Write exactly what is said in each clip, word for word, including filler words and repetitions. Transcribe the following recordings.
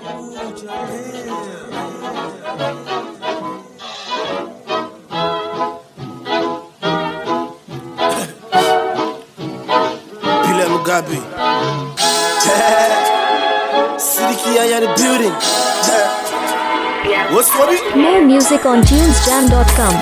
Mugabe. Sidiki Aya in the building. What's for me? More music on tunes jam dot com.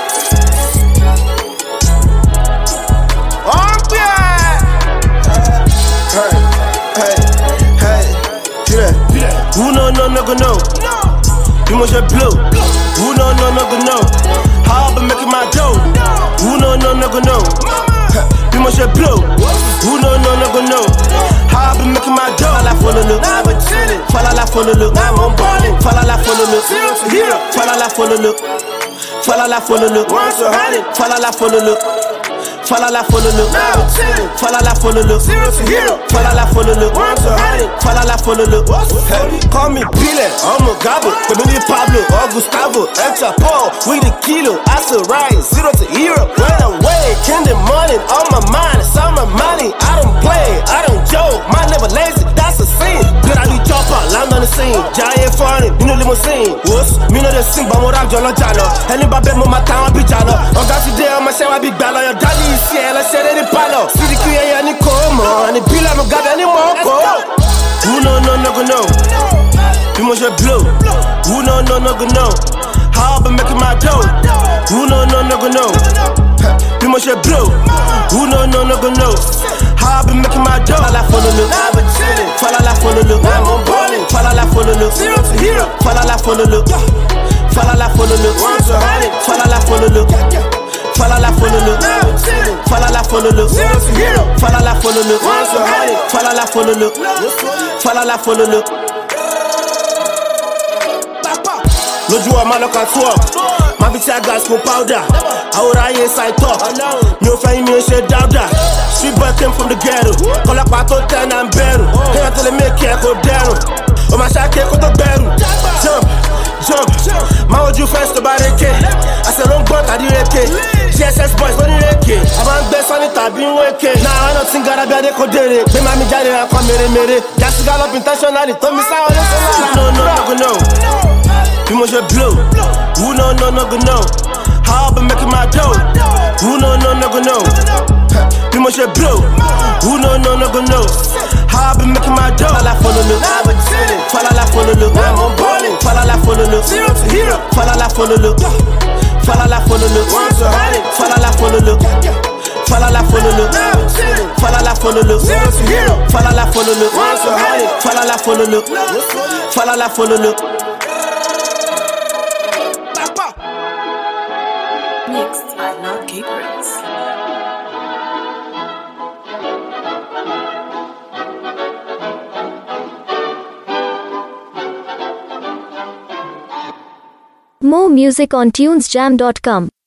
Oh yeah! Hey, hey, hey, yeah. Who know, no, no, go know? You must have blue. Who know, no, no, go know? How I been making my dough? Who know, no, no, go know? You must have blue. Who know, no, no, go know? How I been making my dough? Fall off on the look. Fall off on the look. I'm on ballin'. Fall off on the look. Fall off on the look. Fall off on the look. Fall off on the look. Fall off on the look. Fall off on the look. Fall off on the look. Fall off on the look. Call me Pile, I'm a gobble. Emily Pablo or Gustavo. Extra Paul, we the kilo. I still rise, zero to hero. Run away, in the morning, on my mind, it's on my money. I don't play, I don't joke. My never lazy, that's a sin. Good, I be chopper, land on the scene. Giant foreign, you know limousine. Whoops, me know the sing, but more I'm Jolo Jalo. Anybody bet my town, I be Jalo. On that today, on my show, I be Bello. Your daddy is here, let's say any palo. See the Kia, any Como, and the Pila, no got any more. Who know, no, no, go know? You must have blue. Who know, no, no, go know? How I been making my dough? Who know, no, no, go know? You must have blue. Who know, no, no, go know? How I been making my dough? Fall off on the look. Fall off on the look. I'm on ballin'. Fall off on the look. Fall off on the look. Fall off on the look. Fall off on the look. Fall off on the look. Fall off on the look. Fall off on the look. Fall off on the look. Fall off on the look. Lójú ọmọ lọ́kàn tó ọ̀, máa fi tí a gas kó powder. Àwòrán ayé side talk, mi ò fẹ́ yín mi ò ṣe dáúdà. Street boy came from the ghetto, kọ́lápá tó tẹ́ náà ń bẹ̀rù. Kéèyàn tó lè mékì ẹ̀ kó dẹrùn, ó máa ṣáké kó tó gbẹ̀rù. Jump, jump, máa wojú fẹ́ǹsì tó bá rékè. Àṣẹ ló ń gbọ́n tàbí rékè. G S S boys ló ní rékè. A máa ń gbé sọ́ni tàbí ń wékè. Náà àwọn náà ti ń gara bí adé kò dèrè. Gbé màmí jáde ra kan mèremère. Jásí gallop intentionally, tó mi sáwọn ló sọ́nà. No, no, no, no. You must have blue. Who know, no, no, go know? How I been making my dough? Who know, no, no, go know? You must have blue. Who know, no, no, go know? How I been making my dough? Fall off on the look. Fall off on the look. I'm on ballin'. Fall off on the look. Fall off on the look. Fall off on the look. Fall off on the look. Fall off on the look. Fall off on the look. Fall off on the look. Fall off on the look. Fall off on the look. Mixed by Love Keepers. More music on tunes jam dot com.